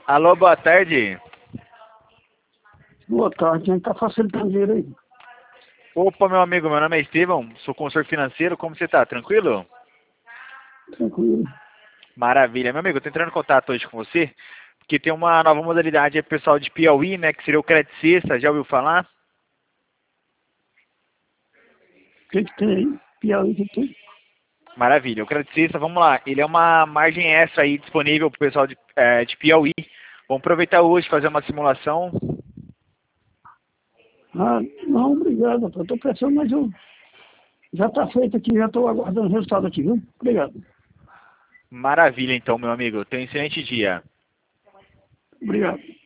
Alô, boa tarde. Boa tarde, a gente tá facilitando dinheiro aí. Opa, meu amigo, meu nome é Estevão, sou consultor financeiro, como você tá? Tranquilo? Tranquilo. Maravilha. Meu amigo, eu tô entrando em contato hoje com você, porque tem uma nova modalidade aí, pessoal de Piauí, né, que seria o Crédito Sexta, já ouviu falar? O que que tem aí? Piauí, o que que tem? Maravilha. O Crédito Sexta, vamos lá, ele é uma margem extra aí disponível pro pessoal de Piauí. Vamos aproveitar hoje, fazer uma simulação. Ah, não, obrigado. Eu tô pensando, mas já tá feito aqui, já tô aguardando o resultado aqui, viu? Obrigado. Maravilha, então, meu amigo. Tenha um excelente dia. Obrigado.